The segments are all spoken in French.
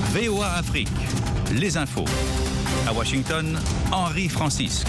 VOA Afrique, les infos. À Washington, Henri Francisque.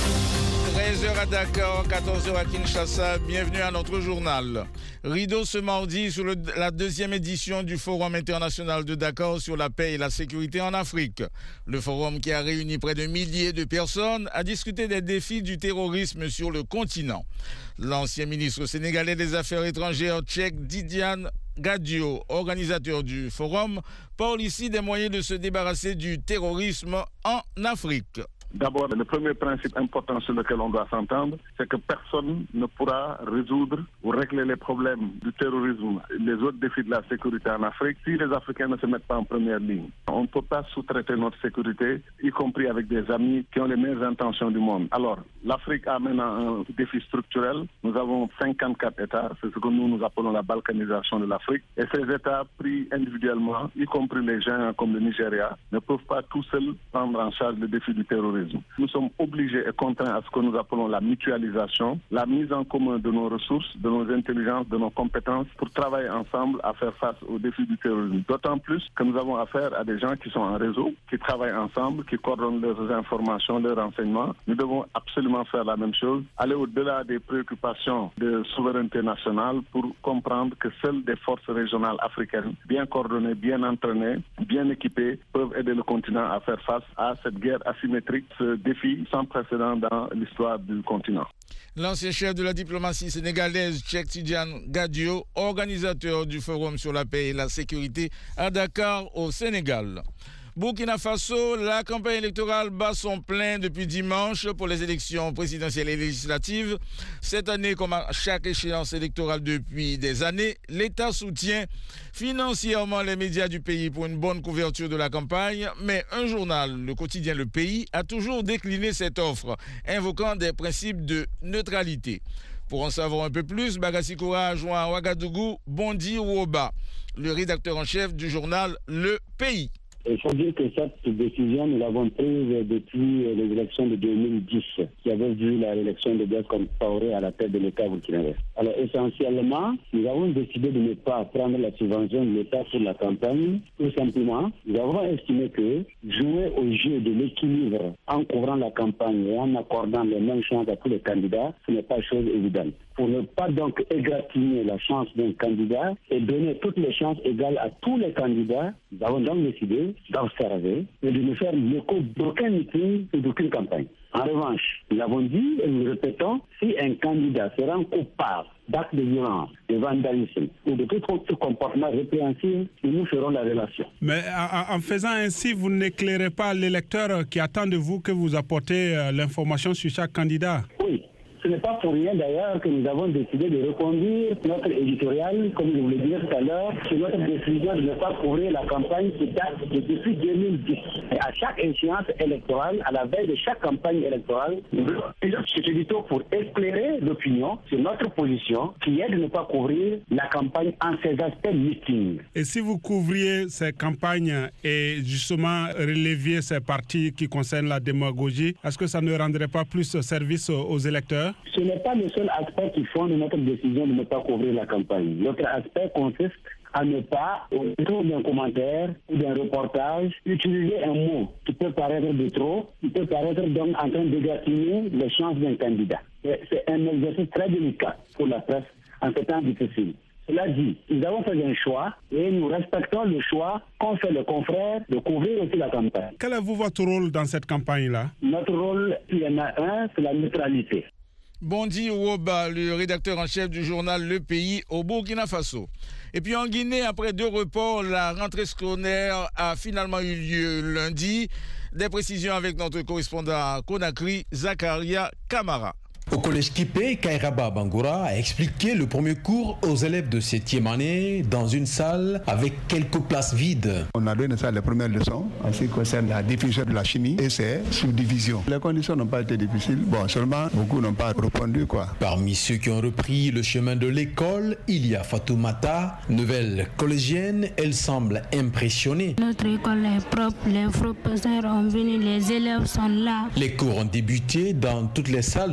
13h à Dakar, 14h à Kinshasa, bienvenue à notre journal. Rideau ce mardi sur la deuxième édition du Forum international de Dakar sur la paix et la sécurité en Afrique. Le forum qui a réuni près de milliers de personnes a discuté des défis du terrorisme sur le continent. L'ancien ministre sénégalais des Affaires étrangères tchèque Didiane Gadio, organisateur du forum, parle ici des moyens de se débarrasser du terrorisme en Afrique. D'abord, le premier principe important sur lequel on doit s'entendre, c'est que personne ne pourra résoudre ou régler les problèmes du terrorisme, les autres défis de la sécurité en Afrique, si les Africains ne se mettent pas en première ligne. On ne peut pas sous-traiter notre sécurité, y compris avec des amis qui ont les meilleures intentions du monde. Alors, l'Afrique a maintenant un défi structurel. Nous avons 54 États, c'est ce que nous appelons la balkanisation de l'Afrique. Et ces États, pris individuellement, y compris les gens comme le Nigeria, ne peuvent pas tout seuls prendre en charge le défi du terrorisme. Nous sommes obligés et contraints à ce que nous appelons la mutualisation, la mise en commun de nos ressources, de nos intelligences, de nos compétences pour travailler ensemble à faire face aux défis du terrorisme. D'autant plus que nous avons affaire à des gens qui sont en réseau, qui travaillent ensemble, qui coordonnent leurs informations, leurs renseignements. Nous devons absolument faire la même chose, aller au-delà des préoccupations de souveraineté nationale pour comprendre que seules des forces régionales africaines, bien coordonnées, bien entraînées, bien équipées, peuvent aider le continent à faire face à cette guerre asymétrique, ce défi sans précédent dans l'histoire du continent. L'ancien chef de la diplomatie sénégalaise tchèque Tidiane Gadio, organisateur du Forum sur la paix et la sécurité à Dakar au Sénégal. Burkina Faso, la campagne électorale bat son plein depuis dimanche pour les élections présidentielles et législatives. Cette année, comme à chaque échéance électorale depuis des années, l'État soutient financièrement les médias du pays pour une bonne couverture de la campagne, mais un journal, le quotidien Le Pays, a toujours décliné cette offre, invoquant des principes de neutralité. Pour en savoir un peu plus, Bagassi Koura a joint à Ouagadougou Bondi Woba, le rédacteur en chef du journal Le Pays. Il faut dire que cette décision, nous l'avons prise depuis les élections de 2010, qui avaient vu la élection de Blaise Compaoré à la tête de l'État burkinabé. Alors essentiellement, nous avons décidé de ne pas prendre la subvention de l'État pour la campagne. Tout simplement, nous avons estimé que jouer au jeu de l'équilibre en couvrant la campagne et en accordant les mêmes chances à tous les candidats, ce n'est pas chose évidente. Pour ne pas donc égratigner la chance d'un candidat et donner toutes les chances égales à tous les candidats, nous avons donc décidé d'observer et de ne faire l'écho d'aucun meeting et d'aucune campagne. En revanche, nous l'avons dit et nous le répétons, si un candidat se rend coupable d'actes de violence, de vandalisme ou de tout autre comportement répréhensible, nous ferons la relation. Mais en faisant ainsi, vous n'éclairez pas l'électeur qui attend de vous que vous apportez l'information sur chaque candidat. Oui. Ce n'est pas pour rien d'ailleurs que nous avons décidé de reconduire notre éditorial, comme je vous l'ai dit tout à l'heure, sur notre décision de ne pas couvrir la campagne qui date depuis 2010. Et à chaque échéance électorale, à la veille de chaque campagne électorale, nous avons cet édito pour éclairer l'opinion sur notre position qui est de ne pas couvrir la campagne en ses aspects meeting. Et si vous couvriez ces campagnes et justement releviez ces parties qui concernent la démagogie, est-ce que ça ne rendrait pas plus service aux électeurs? Ce n'est pas le seul aspect qui fonde notre décision de ne pas couvrir la campagne. L'autre aspect consiste à ne pas, autour d'un commentaire ou d'un reportage, utiliser un mot qui peut paraître de trop, qui peut paraître donc en train d'égratigner les chances d'un candidat. C'est un exercice très délicat pour la presse en ce temps difficile. Cela dit, nous avons fait un choix et nous respectons le choix qu'ont fait les confrères de couvrir aussi la campagne. Quel est votre rôle dans cette campagne-là? Notre rôle, il y en a un, c'est la neutralité. Bondi Woba, le rédacteur en chef du journal Le Pays au Burkina Faso. Et puis en Guinée, après 2 reports, la rentrée scolaire a finalement eu lieu lundi. Des précisions avec notre correspondant à Conakry, Zakaria Kamara. Au collège Kipé, Kairaba Bangoura a expliqué le premier cours aux élèves de 7e année dans une salle avec quelques places vides. On a donné ça les premières leçons en ce qui concerne la définition de la chimie et ses subdivisions. Les conditions n'ont pas été difficiles. Bon, seulement beaucoup n'ont pas répondu, quoi. Parmi ceux qui ont repris le chemin de l'école, il y a Fatoumata, nouvelle collégienne. Elle semble impressionnée. Notre école est propre, les professeurs ont venu, les élèves sont là. Les cours ont débuté dans toutes les salles de cette école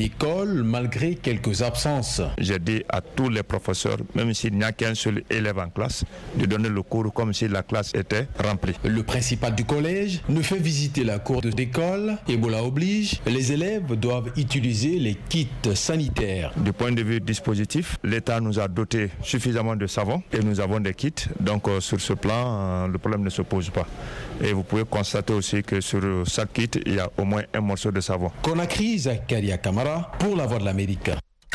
d'école malgré quelques absences. J'ai dit à tous les professeurs, même s'il n'y a qu'un seul élève en classe, de donner le cours comme si la classe était remplie. Le principal du collège ne fait visiter la cour d'école. Ebola oblige, les élèves doivent utiliser les kits sanitaires. Du point de vue dispositif, l'État nous a doté suffisamment de savon et nous avons des kits. Donc sur ce plan, le problème ne se pose pas. Et vous pouvez constater aussi que sur chaque kit, il y a au moins un morceau de savon. Conakry, Zakaria Kamara pour La Voix de l'Amérique.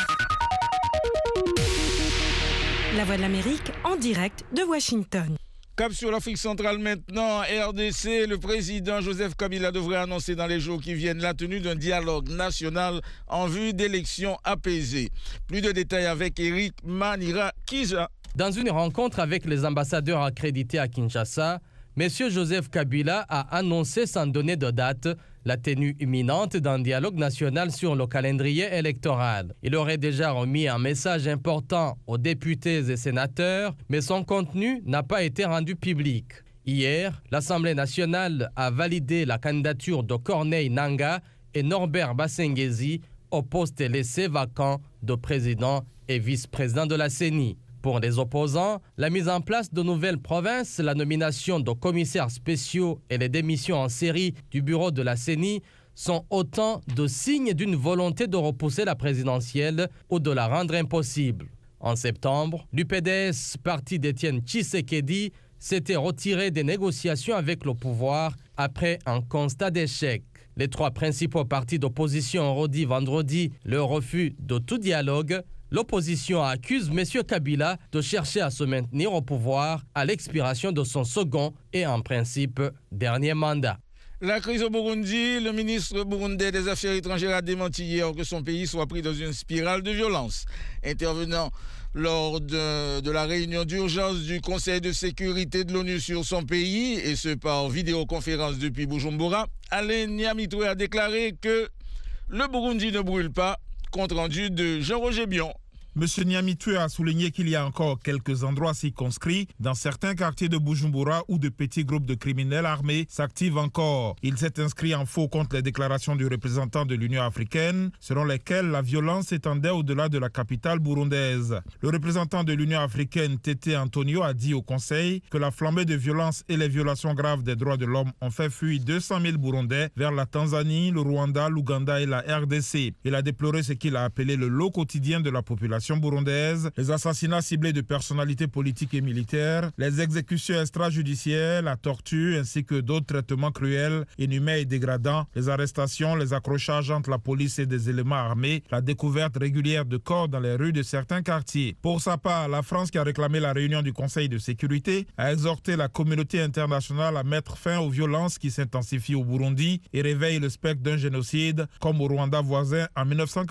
La Voix de l'Amérique en direct de Washington. Cap sur l'Afrique centrale maintenant, RDC, le président Joseph Kabila devrait annoncer dans les jours qui viennent la tenue d'un dialogue national en vue d'élections apaisées. Plus de détails avec Eric Manira Kiza. Dans une rencontre avec les ambassadeurs accrédités à Kinshasa, M. Joseph Kabila a annoncé sans donner de date la tenue imminente d'un dialogue national sur le calendrier électoral. Il aurait déjà remis un message important aux députés et sénateurs, mais son contenu n'a pas été rendu public. Hier, l'Assemblée nationale a validé la candidature de Corneille Nangaa et Norbert Bassengezi au poste laissé vacant de président et vice-président de la CENI. Pour les opposants, la mise en place de nouvelles provinces, la nomination de commissaires spéciaux et les démissions en série du bureau de la CENI sont autant de signes d'une volonté de repousser la présidentielle ou de la rendre impossible. En septembre, l'UPDS, parti d'Étienne Tshisekedi, s'était retiré des négociations avec le pouvoir après un constat d'échec. Les trois principaux partis d'opposition ont redit vendredi leur refus de tout dialogue. L'opposition accuse M. Kabila de chercher à se maintenir au pouvoir à l'expiration de son second et en principe dernier mandat. La crise au Burundi, le ministre burundais des Affaires étrangères a démenti hier que son pays soit pris dans une spirale de violence. Intervenant lors de la réunion d'urgence du Conseil de sécurité de l'ONU sur son pays, et ce par vidéoconférence depuis Bujumbura, Alain Nyamitwe a déclaré que le Burundi ne brûle pas. Compte rendu de Jean-Roger Bion. M. Nyamitwe a souligné qu'il y a encore quelques endroits circonscrits dans certains quartiers de Bujumbura où de petits groupes de criminels armés s'activent encore. Il s'est inscrit en faux contre les déclarations du représentant de l'Union africaine, selon lesquelles la violence s'étendait au-delà de la capitale burundaise. Le représentant de l'Union africaine, Tété Antonio, a dit au Conseil que la flambée de violence et les violations graves des droits de l'homme ont fait fuir 200 000 Burundais vers la Tanzanie, le Rwanda, l'Ouganda et la RDC. Il a déploré ce qu'il a appelé le lot quotidien de la population burundaise, les assassinats ciblés de personnalités politiques et militaires, les exécutions extrajudiciaires, la torture ainsi que d'autres traitements cruels, inhumains et dégradants, les arrestations, les accrochages entre la police et des éléments armés, la découverte régulière de corps dans les rues de certains quartiers. Pour sa part, la France, qui a réclamé la réunion du Conseil de sécurité, a exhorté la communauté internationale à mettre fin aux violences qui s'intensifient au Burundi et réveillent le spectre d'un génocide comme au Rwanda voisin en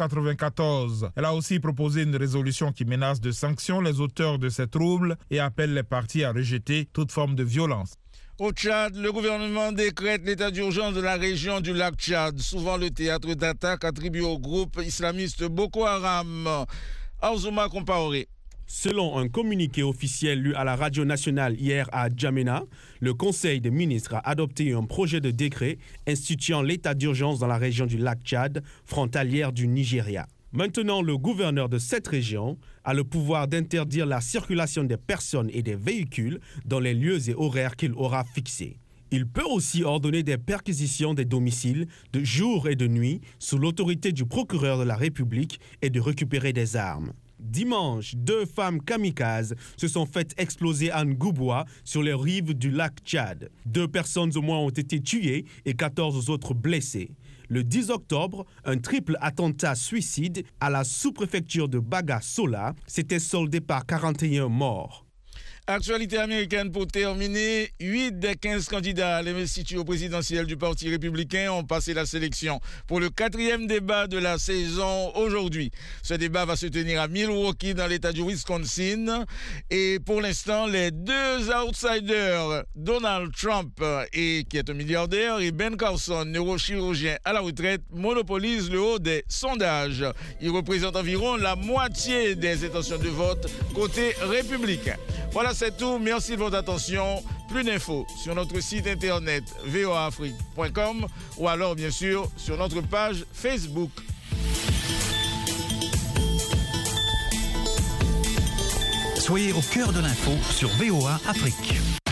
1994. Elle a aussi proposé une résolution qui menace de sanctions les auteurs de ces troubles et appelle les partis à rejeter toute forme de violence. Au Tchad, le gouvernement décrète l'état d'urgence de la région du lac Tchad, souvent le théâtre d'attaque attribué au groupe islamiste Boko Haram. Arzouma Compaoré. Selon un communiqué officiel lu à la radio nationale hier à Djamena, le Conseil des ministres a adopté un projet de décret instituant l'état d'urgence dans la région du lac Tchad, frontalière du Nigeria. Maintenant, le gouverneur de cette région a le pouvoir d'interdire la circulation des personnes et des véhicules dans les lieux et horaires qu'il aura fixés. Il peut aussi ordonner des perquisitions des domiciles de jour et de nuit sous l'autorité du procureur de la République et de récupérer des armes. Dimanche, 2 femmes kamikazes se sont faites exploser à Ngouboua sur les rives du lac Tchad. 2 personnes au moins ont été tuées et 14 autres blessées. Le 10 octobre, un triple attentat suicide à la sous-préfecture de Baga-Sola s'était soldé par 41 morts. Actualité américaine pour terminer, 8 des 15 candidats à l'investiture présidentielle du Parti républicain ont passé la sélection pour le 4e débat de la saison aujourd'hui. Ce débat va se tenir à Milwaukee dans l'État du Wisconsin. Et pour l'instant, les 2 outsiders, Donald Trump, qui est un milliardaire, et Ben Carson, neurochirurgien à la retraite, monopolisent le haut des sondages. Ils représentent environ la moitié des intentions de vote côté républicain. Voilà, c'est tout. Merci de votre attention. Plus d'infos sur notre site internet voaafrique.com ou alors, bien sûr, sur notre page Facebook. Soyez au cœur de l'info sur VOA Afrique.